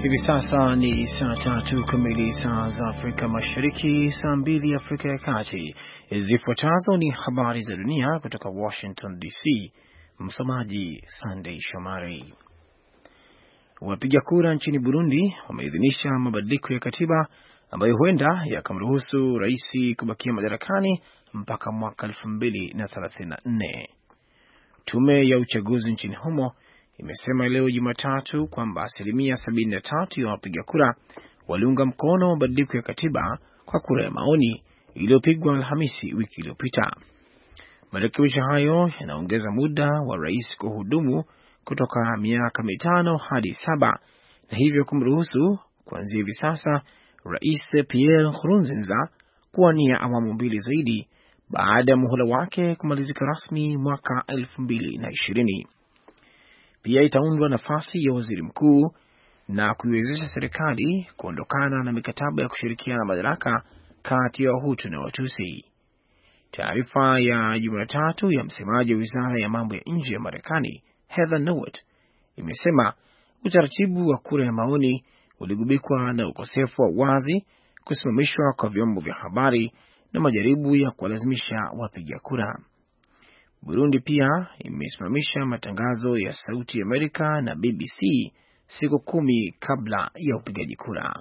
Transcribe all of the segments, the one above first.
Hivi sasa ni saa tatu kamili saa za Afrika Mashariki, saa mbili Afrika ya Kati. Zifuatazo ni habari za dunia kutoka Washington DC. Msomaji Sunday Shomari. Wapiga kura nchini Burundi wameidhinisha mabadiliko ya katiba ambayo huenda yakamruhusu rais kubakia madarakani mpaka mwaka 2034. Tume ya uchaguzi nchini humo imesema leo Jumatatu kwamba 73% ya wapiga kura waliunga mkono mabadiliko ya katiba kwa kura ya maoni iliyopigwa Alhamisi wiki iliyopita. Marekebisho hayo yanaongeza muda wa rais kuhudumu kutoka miaka 5 hadi 7 na hivyo kumruhusu kuanzia hivi sasa Rais Pierre Nkurunziza kuwania awamu 2 zaidi baada ya muhula wake kumalizika rasmi mwaka 2020. Pia itaundwa nafasi ya waziri mkuu na kuiwezesha serikali kuondokana na mikataba ya kushirikiana madaraka kati ya Wahutu na Watusi. Taarifa ya Jumatatu ya msemaji wa wizara ya mambo ya nje ya Marekani, Heather Nauert, imesema utaratibu wa kura ya maoni uligubikwa na ukosefu wa wazi, kusimamishwa kwa vyombo vya habari na majaribu ya kuwalazimisha wapiga kura. Burundi pia imesimamisha matangazo ya Sauti ya Amerika na BBC siku 10 kabla ya upigaji kura.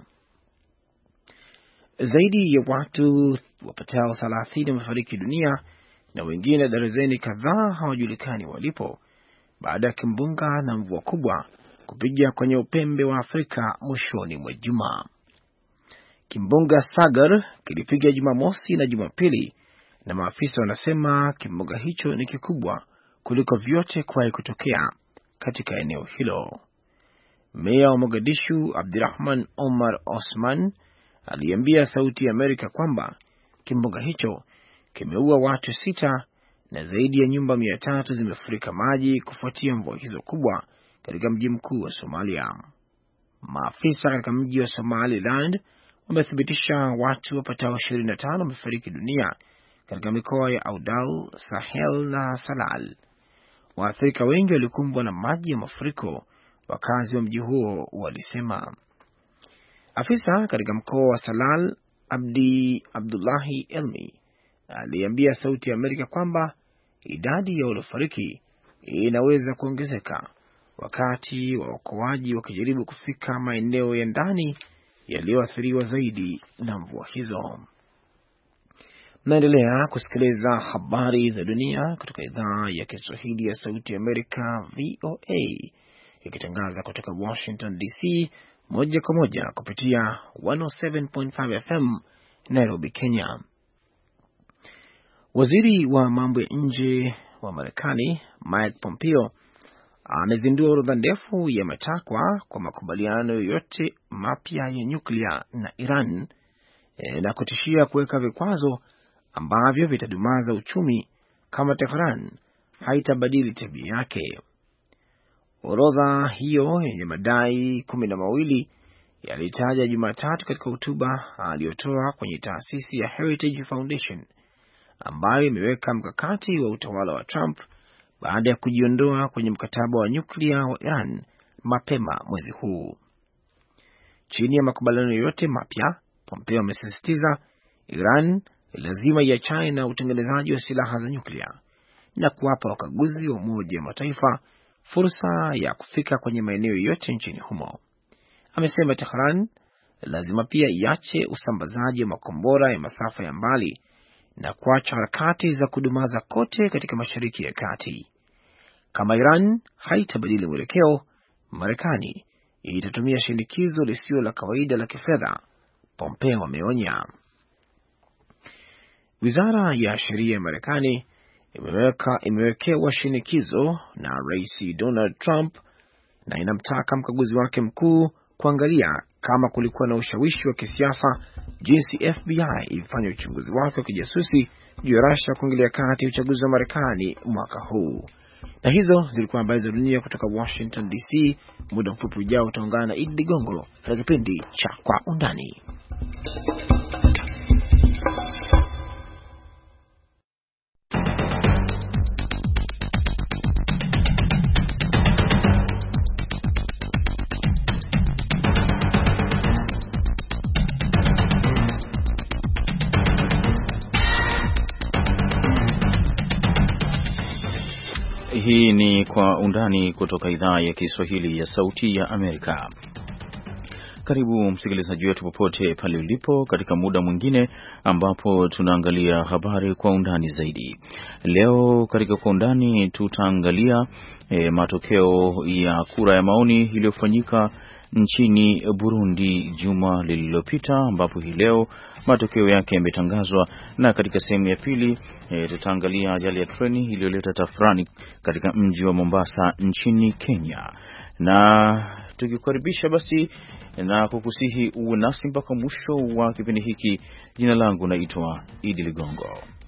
Zaidi ya watu wapatao 30 wamefariki dunia na wengine darzeni kadhaa hawajulikani walipo baada ya kimbunga na mvua kubwa kupiga kwenye upembe wa Afrika mwishoni mwa juma. Kimbunga Sagar kilipiga Jumamosi na Jumapili, na maafisa wanasema kimbunga hicho ni kikubwa kuliko vyote kuwahi kutokea katika eneo hilo. Meya wa Mogadishu Abdirahman Omar Osman aliambia Sauti ya Amerika kwamba kimbunga hicho kimeua watu 6 na zaidi ya nyumba 300 zimefurika maji kufuatia mvua hizo kubwa katika mji mkuu wa Somalia. Maafisa katika mji wa Somaliland wamethibitisha watu wapatao 25 wamefariki dunia katika mikoa ya Audal, Sahel na Salal. Waathirika wengi walikumbwa na maji ya mafuriko, wakazi wa mji huo walisema. Afisa katika mkoa wa Salal, Abdullahi Elmi, aliambia Sauti ya Amerika kwamba idadi ya waliofariki inaweza kuongezeka wakati waokoaji wakijaribu kufika maeneo ya ndani yaliyoathiriwa zaidi na mvua hizo. Naendelea kusikiliza habari za dunia kutoka idhaa ya Kiswahili ya Sauti ya Amerika, VOA, ikitangaza kutoka Washington DC moja kwa moja kupitia 107.5 FM Nairobi, Kenya. Waziri wa mambo ya nje wa Marekani Mike Pompeo amezindua orodha ndefu ya matakwa kwa makubaliano yoyote mapya ya nyuklia na Iran na kutishia kuweka vikwazo ambavyo vitadumaza uchumi kama Tehran haitabadili tabia yake. Orodha hiyo yenye madai 12 yalitaja Jumatatu katika hotuba aliyotoa kwenye taasisi ya Heritage Foundation ambayo imeweka mkakati wa utawala wa Trump baada ya kujiondoa kwenye mkataba wa nyuklia wa Iran mapema mwezi huu. Chini ya makubaliano yote mapya, Pompeo amesisitiza Iran lazima iachane na utengenezaji wa silaha za nyuklia na kuwapa wakaguzi wa Umoja wa Mataifa fursa ya kufika kwenye maeneo yote nchini humo. Amesema Tehran lazima pia iache usambazaji wa makombora ya masafa ya mbali na kuacha harakati za kudumaza kote katika Mashariki ya Kati. Kama Iran haitabadili mwelekeo, Marekani itatumia shinikizo lisilo la kawaida la kifedha, Pompeo ameonya. Wizara ya Sheria ya Marekani imewekewa shinikizo na Rais Donald Trump na inamtaka mkaguzi wake mkuu kuangalia kama kulikuwa na ushawishi wa kisiasa, jinsi FBI ilifanya uchunguzi wake wa kijasusi juu ya Russia kuingilia kati uchaguzi wa Marekani mwaka huu. Na hizo zilikuwa habari za dunia kutoka Washington DC. Muda mfupi ujao utaungana na Idi Ligongo katika kipindi cha Kwa Undani. Hii ni Kwa Undani kutoka idhaa ya Kiswahili ya Sauti ya Amerika. Karibu msikilizaji wetu popote pale ulipo katika muda mwingine ambapo tunaangalia habari kwa undani zaidi. Leo katika Kwa Undani tutaangalia matokeo ya kura ya maoni iliyofanyika nchini Burundi juma lililopita, ambapo hii leo matokeo yake yametangazwa, na katika sehemu ya pili tutaangalia ajali ya treni iliyoleta tafrani katika mji wa Mombasa nchini Kenya. Na tukikukaribisha basi na kukusihi uwe nasi mpaka mwisho wa kipindi hiki. Jina langu naitwa Idi Ligongo.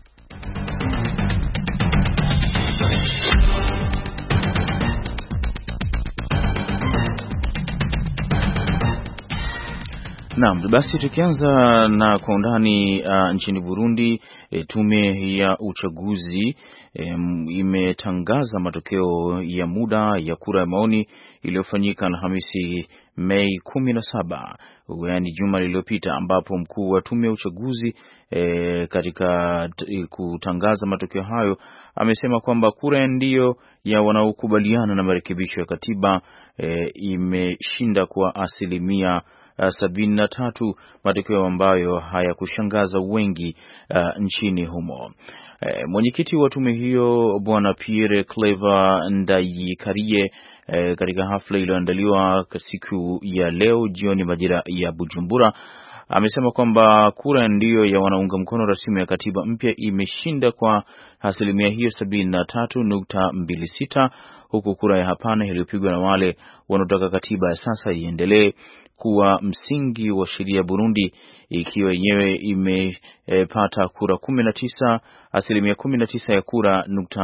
Naam, basi tukianza na Kwa Undani nchini Burundi, tume ya uchaguzi imetangaza matokeo ya muda ya kura ya maoni iliyofanyika Alhamisi Mei 17, yaani juma lililopita, ambapo mkuu wa tume ya uchaguzi katika kutangaza matokeo hayo amesema kwamba kura ya ndio ya wanaokubaliana na marekebisho ya katiba imeshinda kwa 73%, matokeo ambayo hayakushangaza wengi nchini humo. Mwenyekiti wa tume hiyo Bwana Pierre Claver Ndayikariye katika hafla iliyoandaliwa siku ya leo jioni majira ya Bujumbura amesema kwamba kura ndio ya wanaunga mkono rasimu ya katiba mpya imeshinda kwa 73.26, huku kura ya hapana iliyopigwa na wale wanaotaka katiba ya sasa iendelee kuwa msingi wa sheria Burundi, ikiwa yenyewe imepata kura 19% ya kura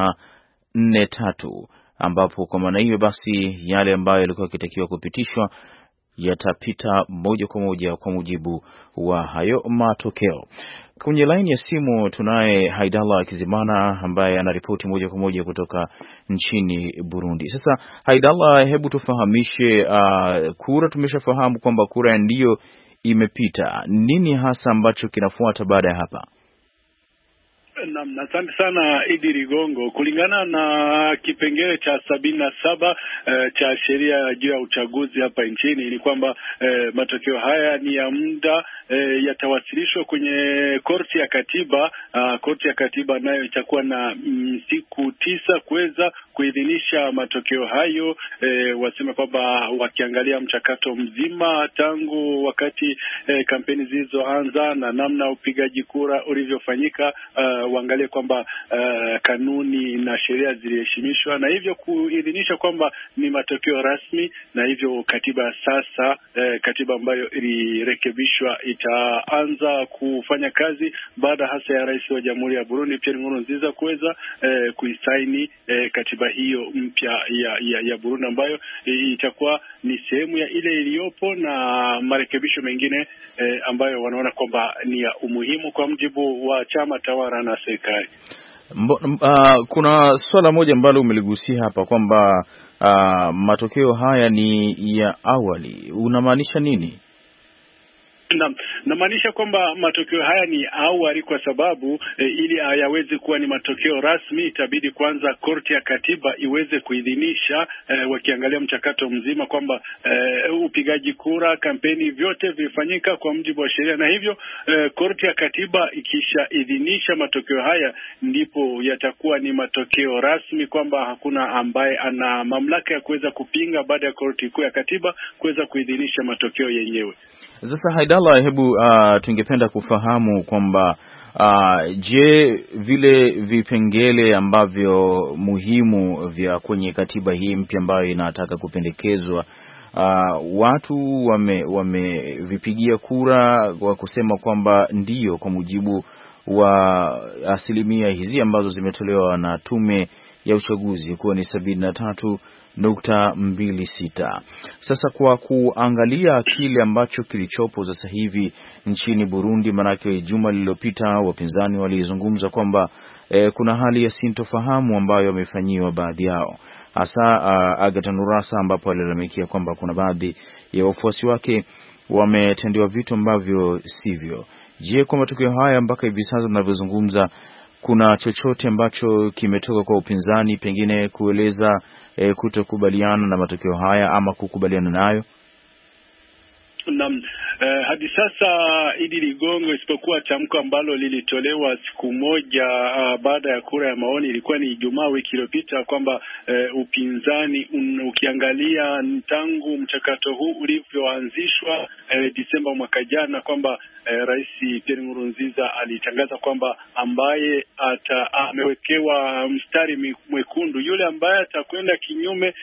.43, ambapo kwa maana hiyo basi yale ambayo yalikuwa yakitakiwa kupitishwa yatapita moja kwa moja kwa mujibu wa hayo matokeo. Kwenye laini ya simu tunaye Haidallah Kizimana ambaye anaripoti moja kwa moja kutoka nchini Burundi. Sasa Haidallah, hebu tufahamishe, kura tumeshafahamu kwamba kura ndio imepita. Nini hasa ambacho kinafuata baada ya hapa? Naam, asante sana Idi Ligongo. Kulingana na kipengele cha 77 cha sheria juu ya uchaguzi hapa nchini ni kwamba matokeo haya ni ya muda, yatawasilishwa kwenye korti ya katiba. Korti ya katiba nayo itakuwa na siku 9 kuweza kuidhinisha matokeo hayo. Wasema kwamba wakiangalia mchakato mzima tangu wakati kampeni zilizoanza na namna upigaji kura ulivyofanyika, waangalie kwamba kanuni na sheria ziliheshimishwa, na hivyo kuidhinisha kwamba ni matokeo rasmi, na hivyo katiba sasa, katiba ambayo ilirekebishwa itaanza kufanya kazi baada hasa ya Rais wa Jamhuri ya Burundi Pierre Nkurunziza kuweza kuisaini katiba hiyo mpya ya Burundi, ambayo itakuwa ni sehemu ya ile iliyopo na marekebisho mengine ambayo wanaona kwamba ni ya umuhimu kwa mjibu wa chama tawala na serikali. Kuna swala moja ambalo umeligusia hapa kwamba matokeo haya ni ya awali. Unamaanisha nini? Namaanisha kwamba matokeo haya ni awali kwa sababu ili yaweze kuwa ni matokeo rasmi itabidi kwanza korti ya katiba iweze kuidhinisha, wakiangalia mchakato mzima kwamba upigaji kura, kampeni, vyote vifanyika kwa mujibu wa sheria, na hivyo korti ya katiba ikisha idhinisha matokeo haya ndipo yatakuwa ni matokeo rasmi, kwamba hakuna ambaye ana mamlaka ya kuweza kupinga baada ya korti kuu ya katiba kuweza kuidhinisha matokeo yenyewe. Sasa Haidallah, hebu tungependa kufahamu kwamba je, vile vipengele ambavyo muhimu vya kwenye katiba hii mpya ambayo inataka kupendekezwa, watu wamevipigia kura kwa kusema kwamba ndio kwa mujibu wa asilimia hizi ambazo zimetolewa na tume ya uchaguzi kuwa ni 73.26. Sasa kwa kuangalia kile ambacho kilichopo sasa hivi nchini Burundi, manake juma lililopita wapinzani walizungumza kwamba kuna hali ya sintofahamu ambayo wamefanyiwa baadhi yao, hasa Agathon Rwasa, ambapo alilalamikia kwamba kuna baadhi ya wafuasi wake wametendewa vitu ambavyo sivyo. Je, kwa matokeo haya mpaka hivi sasa tunavyozungumza, kuna chochote ambacho kimetoka kwa upinzani pengine kueleza kutokubaliana na matokeo haya ama kukubaliana nayo? Naam, hadi sasa Idi Ligongo, isipokuwa tamko ambalo lilitolewa siku moja baada ya kura ya maoni, ilikuwa ni Ijumaa wiki iliyopita, kwamba upinzani ukiangalia tangu mchakato huu ulivyoanzishwa Disemba mwaka jana, kwamba Rais Pierre Nkurunziza alitangaza kwamba ambaye amewekewa mstari mwekundu, yule ambaye atakwenda kinyume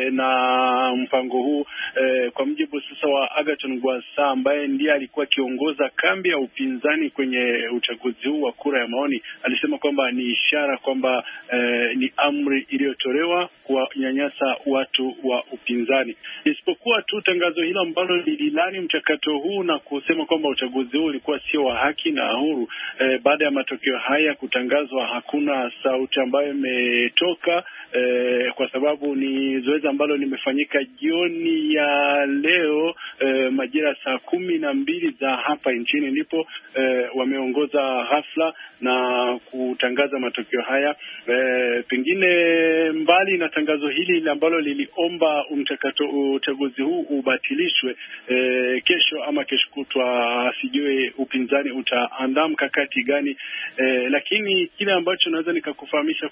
na mpango huu, kwa mjibu sasa wa Agathon Rwasa ambaye ndiye alikuwa kiongoza kambi ya upinzani kwenye uchaguzi huu wa kura ya maoni, alisema kwamba ni ishara kwamba ni amri iliyotolewa kuwanyanyasa watu wa upinzani. Isipokuwa tu tangazo hilo ambalo lililani mchakato huu na kusema kwamba uchaguzi huu ulikuwa sio wa haki na huru. Baada ya matokeo haya kutangazwa, hakuna sauti ambayo imetoka, kwa sababu ni zoezi ambalo limefanyika jioni ya leo majira saa 12 za hapa nchini, ndipo wameongoza hafla na kutangaza matokeo haya. Pengine mbali na tangazo hili ambalo liliomba uchaguzi huu ubatilishwe, kesho ama kesho kutwa sijui upinzani utaandaa mkakati gani, lakini kile ambacho naweza nikakufahamisha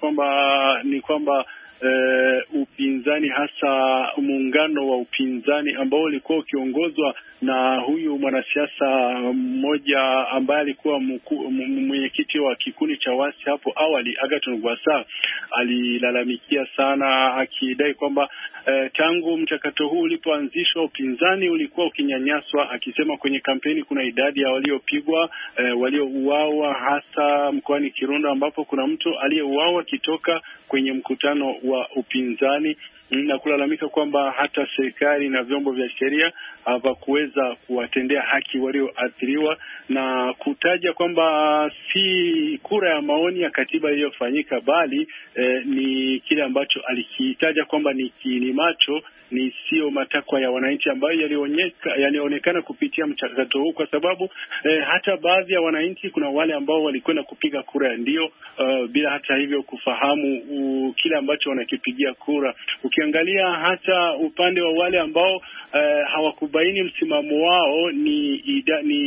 kwamba upinzani, hasa muungano wa upinzani ambao ulikuwa ukiongozwa na huyu mwanasiasa mmoja ambaye alikuwa mwenyekiti wa kikundi cha wasi hapo awali, Agathon Rwasa, alilalamikia sana akidai kwamba tangu mchakato huu ulipoanzishwa upinzani ulikuwa ukinyanyaswa, akisema kwenye kampeni kuna idadi ya waliopigwa, waliouawa, hasa mkoani Kirundo ambapo kuna mtu aliyeuawa akitoka kwenye mkutano wa upinzani, na kulalamika kwamba hata serikali na vyombo vya sheria hawakuweza kuwatendea haki walioathiriwa, na kutaja kwamba si kura ya maoni ya katiba iliyofanyika, bali ni kile ambacho alikitaja kwamba ni kiini macho, ni sio matakwa ya wananchi ambayo yalionekana kupitia mchakato huu, kwa sababu hata baadhi ya wananchi, kuna wale ambao walikwenda kupiga kura ya ndio bila hata hivyo kufahamu kile ambacho wanakipigia kura. Ukiangalia hata upande wa wale ambao hawakubaini msimamo wao ni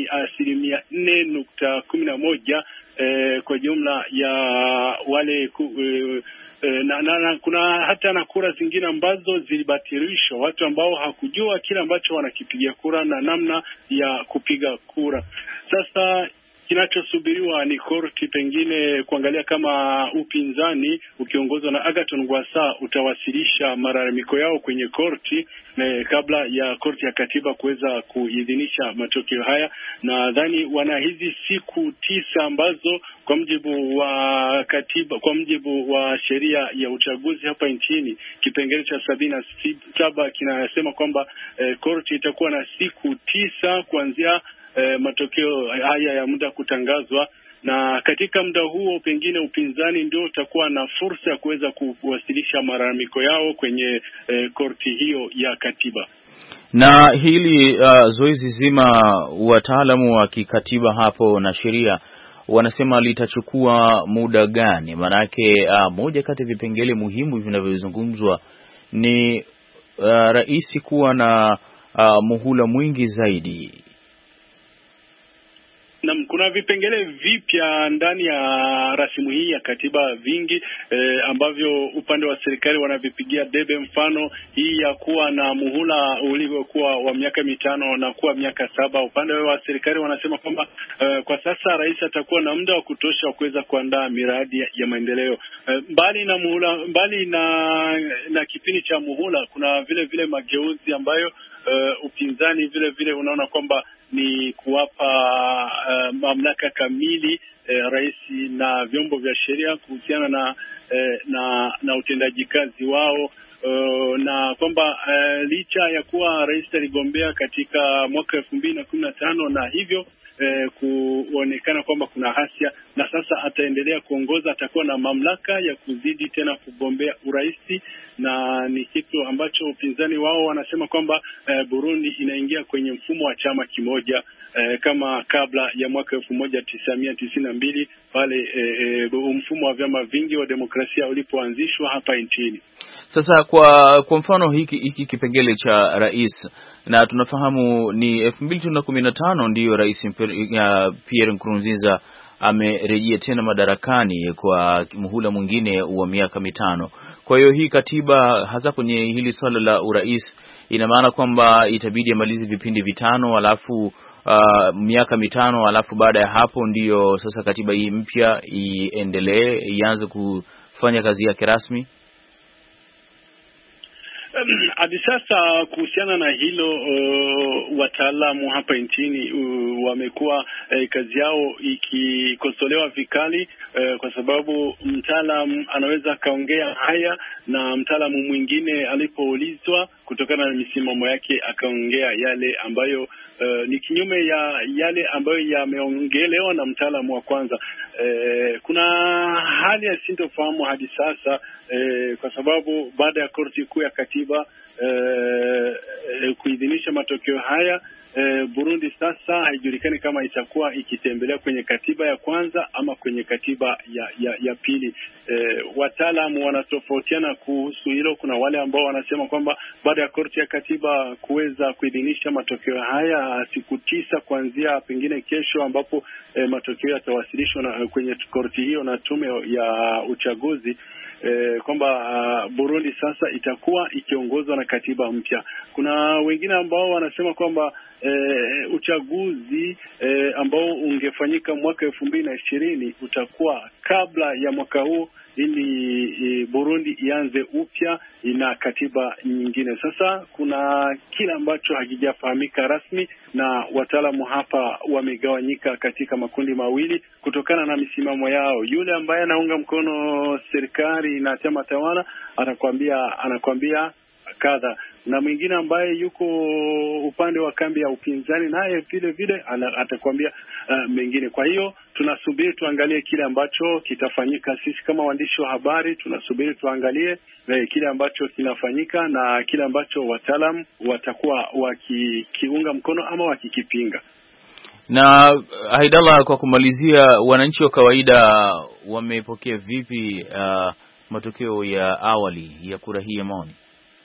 4.11 kwa jumla ya wale na kuna hata na kura zingine ambazo zilibatilishwa, watu ambao hakujua kile ambacho wanakipigia kura na namna ya kupiga kura. Sasa kinachosubiriwa ni korti pengine kuangalia kama upinzani ukiongozwa na Agathon Rwasa utawasilisha malalamiko yao kwenye korti kabla ya korti ya katiba kuweza kuidhinisha matokeo haya. Nadhani wana hizi siku 9 ambazo kwa mujibu wa katiba, kwa mujibu wa sheria ya uchaguzi hapa nchini, kipengele cha 77 kinasema kwamba korti itakuwa na siku 9 kuanzia matokeo haya ya muda kutangazwa, na katika muda huo pengine upinzani ndio utakuwa na fursa ya kuweza kuwasilisha malalamiko yao kwenye korti hiyo ya katiba. Na hili zoezi zima, wataalamu wa kikatiba hapo na sheria wanasema litachukua muda gani? Maanake moja kati ya vipengele muhimu vinavyozungumzwa ni rais kuwa na muhula mwingi zaidi. Na kuna vipengele vipya ndani ya rasimu hii ya katiba vingi ambavyo upande wa serikali wanavipigia debe, mfano hii ya kuwa na muhula uliokuwa wa miaka 5 na kuwa miaka 7. Upande wa serikali wanasema kwamba kwa sasa rais atakuwa na muda wa kutosha wa kuweza kuandaa miradi ya maendeleo. Mbali na kipindi cha muhula, kuna vile mageuzi ambayo upinzani vile unaona kwamba ni kuwapa mamlaka kamili rais na vyombo vya sheria kuhusiana na utendaji kazi wao, na kwamba licha ya kuwa rais aligombea katika mwaka 2015 na hivyo kuonekana kwamba kuna hasia, na sasa ataendelea kuongoza, atakuwa na mamlaka ya kuzidi tena kugombea urais, na ni kitu ambacho upinzani wao wanasema kwamba Burundi inaingia kwenye mfumo wa chama kimoja. kama kabla ya mwaka 1992 pale mfumo wa vyama vingi wa demokrasia ulipoanzishwa hapa nchini. Sasa kwa mfano hiki kipengele cha rais, na tunafahamu ni 2015 ndiyo Rais Pierre Nkurunziza amerejea tena madarakani kwa muhula mwingine wa miaka 5. Kwa hiyo hii katiba hasa kwenye hili swala la urais ina maana kwamba itabidi amalize vipindi 5 alafu miaka 5 alafu baada ya hapo ndiyo sasa katiba hii mpya ianze kufanya kazi yake rasmi. Hadi sasa kuhusiana na hilo, wataalamu hapa nchini wamekuwa kazi yao ikikosolewa vikali, kwa sababu mtaalamu anaweza kaongea haya na mtaalamu mwingine alipoulizwa kutokana na misimamo yake akaongea yale ambayo ni kinyume ya yale ambayo yameongelewa na mtaalamu wa kwanza. Kuna hali ya sintofahamu hadi sasa, kwa sababu baada ya korti kuu ya katiba kuidhinisha matokeo haya, Burundi sasa haijulikani kama itakuwa ikitembelea kwenye katiba ya kwanza ama kwenye katiba ya pili. Wataalamu wanatofautiana kuhusu hilo. Kuna wale ambao wanasema kwamba baada ya korti ya katiba kuweza kuidhinisha matokeo haya siku 9 kuanzia pengine kesho, ambapo matokeo yatawasilishwa kwenye korti hiyo na tume ya uchaguzi, kwamba Burundi sasa itakuwa ikiongozwa na katiba mpya. Kuna wengine ambao wanasema kwamba uchaguzi ambao ungefanyika mwaka 2020 utakuwa kabla ya mwaka huu, ili Burundi ianze upya ina katiba nyingine. Sasa kuna kile ambacho hakijafahamika rasmi, na wataalamu hapa wamegawanyika katika makundi mawili kutokana na misimamo yao. Yule ambaye anaunga mkono serikali na chama tawala anakuambia kadha, na mwingine ambaye yuko upande wa kambi ya upinzani naye vile vile atakwambia mengine. Kwa hiyo tunasubiri tuangalie kile ambacho kitafanyika. Sisi kama waandishi wa habari tunasubiri tuangalie kile ambacho kinafanyika na kile ambacho wataalamu watakuwa wakiunga mkono ama wakikipinga. Na Haidallah, kwa kumalizia, wananchi wa kawaida wamepokea vipi matokeo ya awali ya kura hii ya maoni?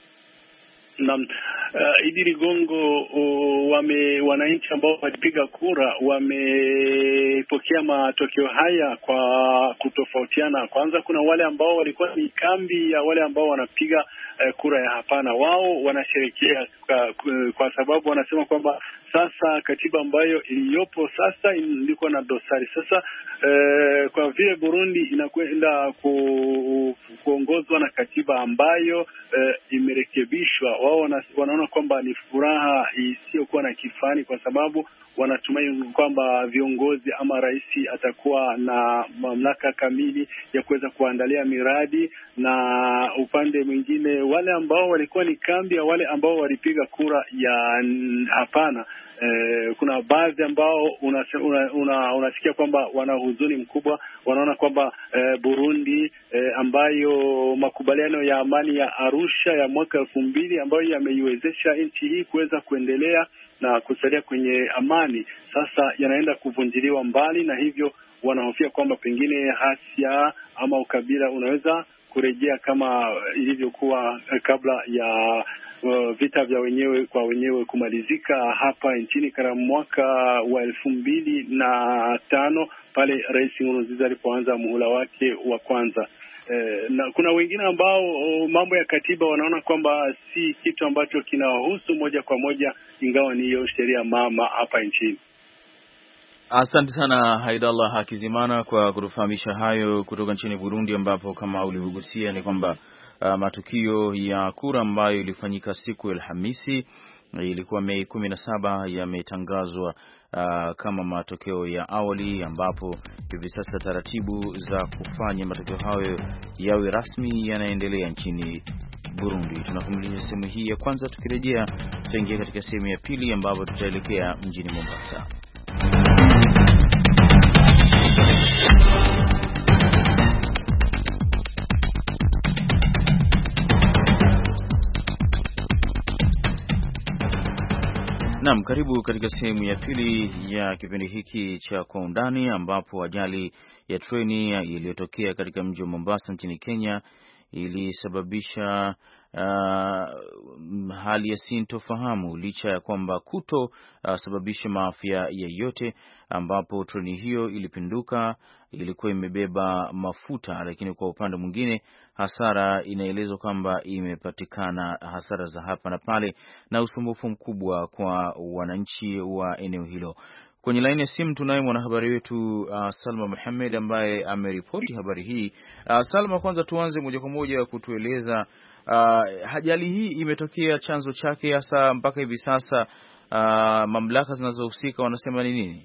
Naam, Idi Ligongo, wananchi ambao walipiga kura wamepokea matokeo haya kwa kutofautiana. Kwanza kuna wale ambao walikuwa ni kambi ya wale ambao wanapiga kura ya hapana. Wao wanasherehekea kwa sababu wanasema kwamba sasa katiba ambayo iliyopo sasa ilikuwa na dosari. Sasa kwa vile Burundi inakwenda kuongozwa na katiba ambayo imerekebishwa, wao wanaona kwamba ni furaha isiyokuwa na kifani, kwa sababu wanatumai kwamba viongozi ama rais atakuwa na mamlaka kamili ya kuweza kuandalia miradi. Na upande mwingine wale ambao walikuwa ni kambi ya wale ambao walipiga kura ya hapana, kuna baadhi ambao unasikia kwamba wana huzuni mkubwa. Wanaona kwamba Burundi ambayo makubaliano ya amani ya Arusha ya mwaka 2000 ambayo yameiwezesha nchi hii kuweza kuendelea na kusalia kwenye amani, sasa yanaenda kuvunjiliwa mbali, na hivyo wanahofia kwamba pengine hasia ama ukabila unaweza kurejea kama ilivyokuwa kabla ya vita vya wenyewe kwa wenyewe kumalizika hapa nchini katika mwaka wa 2005 pale Rais Nkurunziza alipoanza muhula wake wa kwanza. Na kuna wengine ambao mambo ya katiba wanaona kwamba si kitu ambacho kinawahusu moja kwa moja, ingawa ni hiyo sheria mama hapa nchini. Asante sana Haidallah Hakizimana kwa kutufahamisha hayo kutoka nchini Burundi, ambapo kama ulivyogusia ni kwamba matukio ya kura ambayo ilifanyika siku ya Alhamisi ilikuwa Mei 17 yametangazwa kama matokeo ya awali, ambapo hivi sasa taratibu za kufanya matokeo hayo yawe rasmi yanaendelea nchini Burundi. Tunakumbulia sehemu hii ya kwanza, tukirejea tutaingia katika sehemu ya pili ambapo tutaelekea mjini Mombasa. Naam, karibu katika sehemu ya pili ya kipindi hiki cha Kwa Undani, ambapo ajali ya treni iliyotokea katika mji wa Mombasa nchini Kenya ilisababisha hali ya sintofahamu licha ya kwamba sababisha maafa yoyote, ambapo treni hiyo ilipinduka. Ilikuwa imebeba mafuta, lakini kwa upande mwingine hasara inaelezwa kwamba imepatikana hasara za hapa na pale na usumbufu mkubwa kwa wananchi wa eneo hilo. Kwenye laini ya simu tunaye mwanahabari wetu Salma Mohamed ambaye ameripoti habari hii. Salma, kwanza tuanze moja kwa moja kutueleza ajali hii imetokea, chanzo chake hasa mpaka hivi sasa, mamlaka zinazohusika wanasema ni nini?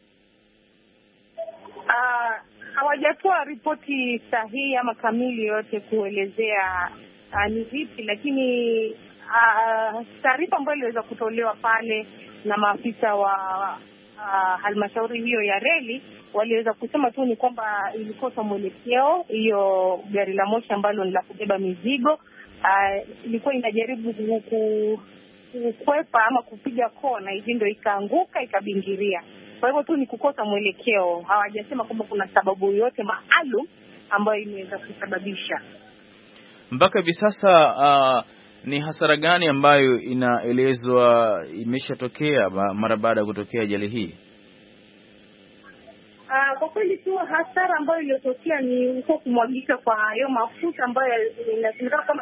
Hawajatoa ripoti sahihi ama kamili yote kuelezea ni vipi, lakini taarifa ambayo iliweza kutolewa pale na maafisa wa halmashauri hiyo ya reli waliweza kusema tu ni kwamba ilikosa mwelekeo. Hiyo gari la moshi ambalo ni la kubeba mizigo ilikuwa inajaribu kukwepa ama kupiga kona, hivi ndio ikaanguka ikabingiria. Kwa hivyo tu ni kukosa mwelekeo. Hawajasema kwamba kuna sababu yoyote maalum ambayo imeweza kusababisha. Mpaka hivi sasa ni hasara gani ambayo inaelezwa imeshatokea mara baada ya kutokea ajali hii? Kwa kweli tu hasara ambayo iliyotokea ni huko kumwagika kwa hiyo mafuta ambayo inasemekana kama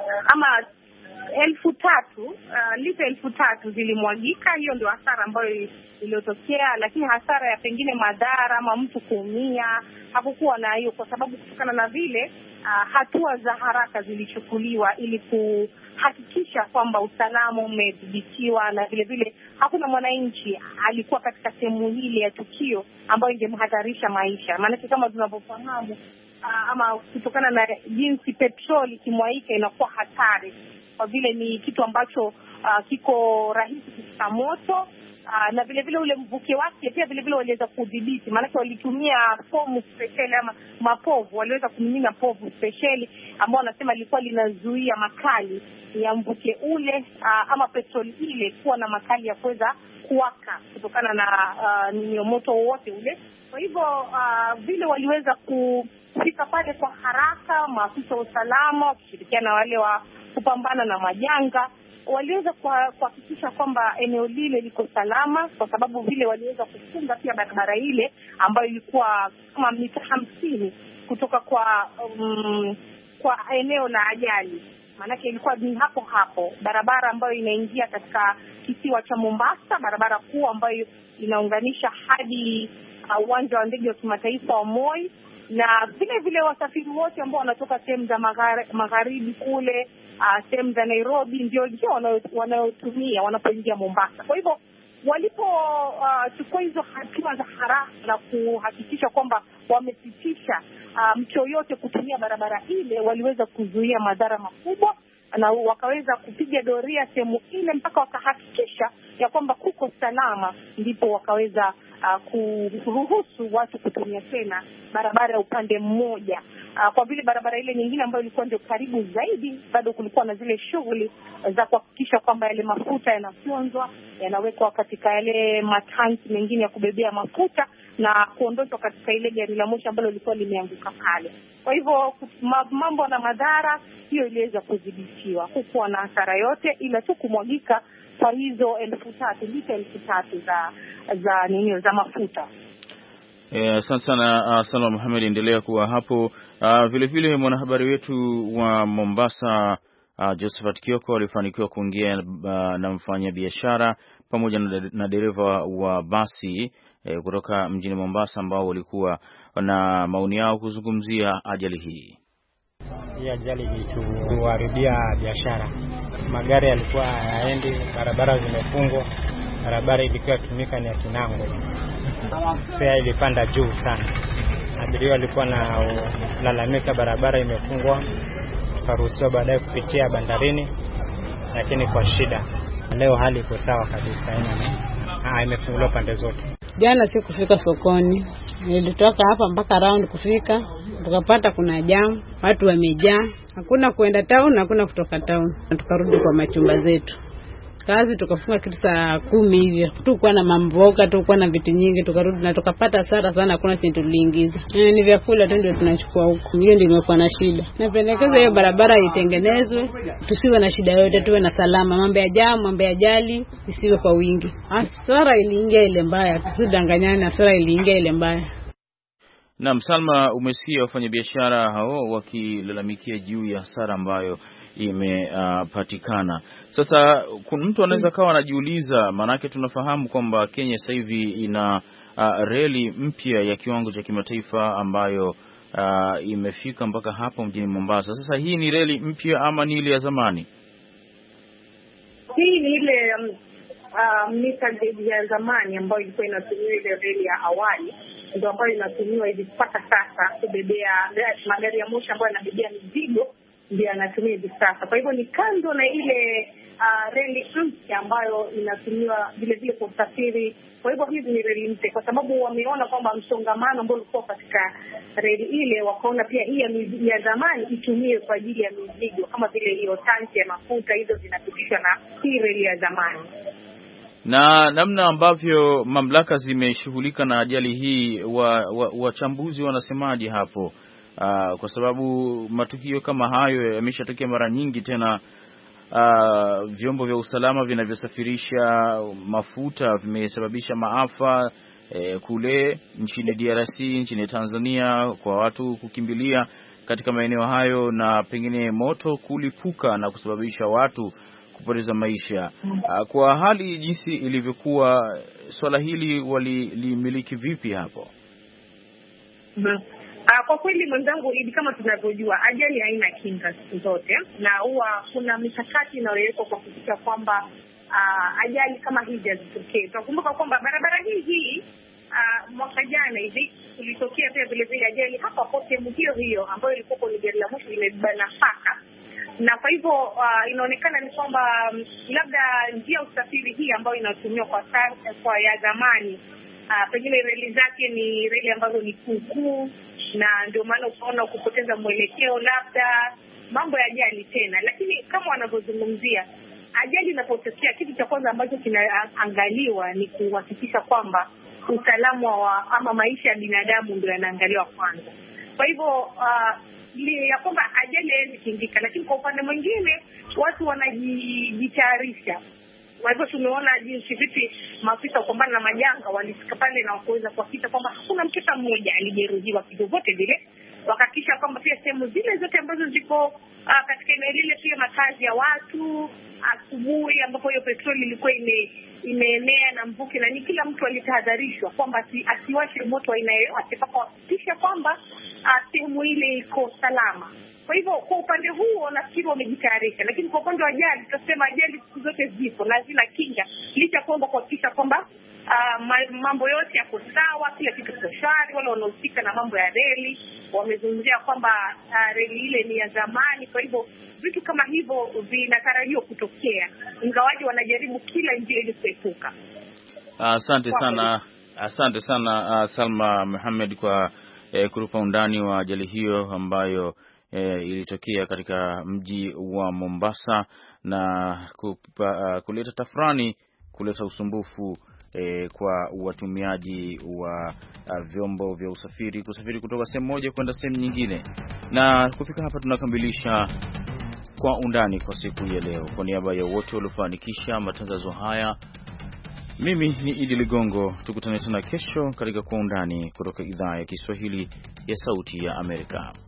1,000 lita 1,000 zilimwagika. Hiyo ndio hasara ambayo iliyotokea, lakini hasara ya pengine madhara ama mtu kuumia hakukuwa na hiyo, kwa sababu kutokana na vile hatua za haraka zilichukuliwa ili kuhakikisha kwamba usalama umedhibitiwa, na vile vile hakuna mwananchi alikuwa katika sehemu hili ya tukio ambayo ingemhatarisha maisha. Maana kama tunavyofahamu ama kutokana na jinsi petroli kimwaika inakuwa hatari, kwa vile ni kitu ambacho kiko rahisi kushika moto, na vile vile ule mvuke wake pia vile vile waliweza kudhibiti. Maana walitumia fomu special ama mapovu, waliweza kumimina povu special ambao wanasema ilikuwa linazuia makali ya mvuke ule ama petroli ile kuwa na makali ya kuweza kuwaka kutokana na moto wote ule. Kwa hivyo vile waliweza kufika pale kwa haraka, maafisa wa usalama wakishirikiana na wale wa kupambana na majanga waliweza kuhakikisha kwamba eneo lile liko salama, kwa sababu vile waliweza kufunga pia barabara ile ambayo ilikuwa kama mita 50 kutoka kwa eneo la ajali. Maanake ilikuwa ni hapo barabara ambayo inaingia katika kisiwa cha Mombasa, barabara kuu ambayo inaunganisha hadi uwanja wa ndege wa kimataifa wa Moi, na vile vile wasafiri wote ambao wanatoka sehemu za magharibi kule, sehemu za Nairobi ndio wanayotumia wanapoingia Mombasa. Kwa hivyo walipochukua hizo hatua za haraka na kuhakikisha kwamba wamesitisha mtu yoyote kutumia barabara ile, waliweza kuzuia madhara makubwa na wakaweza kupiga doria sehemu ile mpaka wakahakikisha ya kwamba kuko salama, ndipo wakaweza kuruhusu watu kutumia tena barabara ya upande mmoja. Kwa vile barabara ile nyingine ambayo ilikuwa ndio karibu zaidi, bado kulikuwa na zile shughuli za kuhakikisha kwamba yale mafuta yanafyonzwa, yanawekwa katika yale matanki mengine ya kubebea mafuta na kuondoshwa katika ile gari la moshi ambalo lilikuwa limeanguka pale. Kwa hivyo mambo na madhara hiyo iliweza kudhibitiwa, hukuwa na hasara yote, ila tu kumwagika kwa hizo 1,000 lita 1,000 za mafuta. Asante sana Salma Mohamed, endelea kuwa hapo. Vile vile mwanahabari wetu wa Mombasa Josephat Kioko alifanikiwa kuongea na mfanya biashara pamoja na dereva wa basi kutoka mjini Mombasa ambao walikuwa na maoni yao kuzungumzia ajali hii. Hii ajali ilituharibia biashara. Magari yalikuwa hayaendi, barabara zimefungwa. Barabara ilikuwa itumika ni ya Kinango. Fare ilipanda juu sana. Abiria walikuwa na lalamika barabara imefungwa. Tukaruhusiwa baadaye kupitia bandarini, lakini kwa shida. Leo hali iko sawa kabisa, imefunguliwa pande zote. Jana sikufika sokoni. Nilitoka hapa mpaka round kufika, tukapata kuna jam, watu wamejaa. Hakuna kuenda town, hakuna kutoka town. Tukarudi kwa machumba zetu. kazi tukafunga kitu saa 10 hivyo. Tulikuwa na mamboga, tulikuwa na vitu nyingi, tukarudi na tukapata hasara sana, hakuna senti tuliingiza. Ni vyakula tu ndio tunachukua huko. Hiyo ndio imekuwa na shida. Napendekeza hiyo barabara itengenezwe, tusiwe na shida yote, tuwe na salama. Mambo ya jamu, mambo ya ajali isiwe kwa wingi. Hasara iliingia ile mbaya, tusidanganyane, hasara iliingia ile mbaya. Naam, Salma, umesikia wafanyabiashara hao wakilalamikia juu ya hasara ambayo imepatikana. Sasa kuna mtu anaweza kawa anajiuliza, manake tunafahamu kwamba Kenya sasa hivi ina reli mpya ya kiwango cha kimataifa ambayo imefika mpaka hapa mjini Mombasa. Sasa hii ni reli mpya ama ni ile ya zamani? Hii ni ile mita ya zamani ambayo ilikuwa inatumia ile reli ya awali, ndio ambayo inatumiwa hivi mpaka sasa kubebea magari ya moshi ambayo yanabebea mizigo, ndio yanatumia hivi sasa. Kwa hivyo ni kando na ile reli mpya ambayo inatumiwa vile vile kwa usafiri. Kwa hivyo hizi ni reli mpya kwa sababu wameona kwamba msongamano ambao ulikuwa katika reli ile, wakaona pia hii ya zamani itumiwe kwa ajili ya mizigo, kama vile hiyo tanki ya mafuta, hizo zinapitishwa na hii reli ya zamani. Na namna ambavyo mamlaka zimeshughulika na ajali hii, wachambuzi wanasemaje hapo? Kwa sababu matukio kama hayo yameshatokea mara nyingi, tena vyombo vya usalama vinavyosafirisha mafuta vimesababisha maafa kule nchini DRC, nchini Tanzania, kwa watu kukimbilia katika maeneo hayo na pengine moto kulipuka na kusababisha watu kupoteza maisha. Kwa hali jinsi ilivyokuwa, swala hili walilimiliki vipi hapo? Kwa kweli mwenzangu, hivi kama tunavyojua, ajali haina kinga siku zote, na huwa kuna mikakati inayowekwa kwa kuhakikisha kwamba ajali kama hizi hazitokee. Tunakumbuka kwamba barabara hii mwaka jana hivi ilitokea pia vile vile ajali hapa kwa sehemu hiyo ambayo ilikuwa ni gari la moshi limebeba nafaka. Na kwa hivyo inaonekana ni kwamba labda njia usafiri hii ambayo inatumiwa kwa ya zamani, pengine reli zake ni reli ambazo ni kuu, na ndio maana ukaona kupoteza mwelekeo, labda mambo ya ajali tena. Lakini kama wanavyozungumzia, ajali inapotokea, kitu cha kwanza ambacho kinaangaliwa ni kuhakikisha kwamba usalama ama maisha ya binadamu ndio yanaangaliwa kwanza. Kwa hivyo ya kwamba ajali haiwezi kingika, lakini kwa upande mwingine watu wanajitayarisha. Kwa hivyo tumeona jinsi vipi maafisa kupambana na majanga walifika pale na kuweza kuhakikisha kwamba hakuna mkesa mmoja alijeruhiwa kivyovyote vile, wakahakikisha kwamba pia sehemu zile zote ambazo ziko katika eneo lile, pia makazi ya watu, asubuhi ambapo hiyo petroli ilikuwa imeenea na mvuke, na ni kila mtu alitahadharishwa kwamba asiwashe moto aina yoyote, mpaka kuhakikisha kwamba sehemu ile iko salama. Kwa hivyo kwa upande huo nafikiri wamejitayarisha, lakini kwa upande wa ajali tutasema ajali siku zote zipo na zina kinga, licha kwamba kuhakikisha kwamba mambo yote yako sawa, kila kitu kiko shwari. Wale wanaohusika na mambo ya reli wamezungumzia kwamba reli ile ni ya zamani, kwa hivyo vitu kama hivyo vinatarajiwa kutokea, ingawaje wanajaribu kila njia ili kuepuka. Asante sana Salma Mohamed kwa kurupa undani wa ajali hiyo ambayo ilitokea katika mji wa Mombasa na kuleta tafrani, kuleta usumbufu kwa watumiaji wa vyombo vya kusafiri kutoka sehemu moja kwenda sehemu nyingine. Na kufika hapa tunakamilisha Kwa Undani kwa siku ya leo. Kwa niaba ya wote waliofanikisha matangazo haya, mimi ni Idi Ligongo. Tukutane tena kesho katika Kwa Undani kutoka idhaa ya Kiswahili ya Sauti ya Amerika.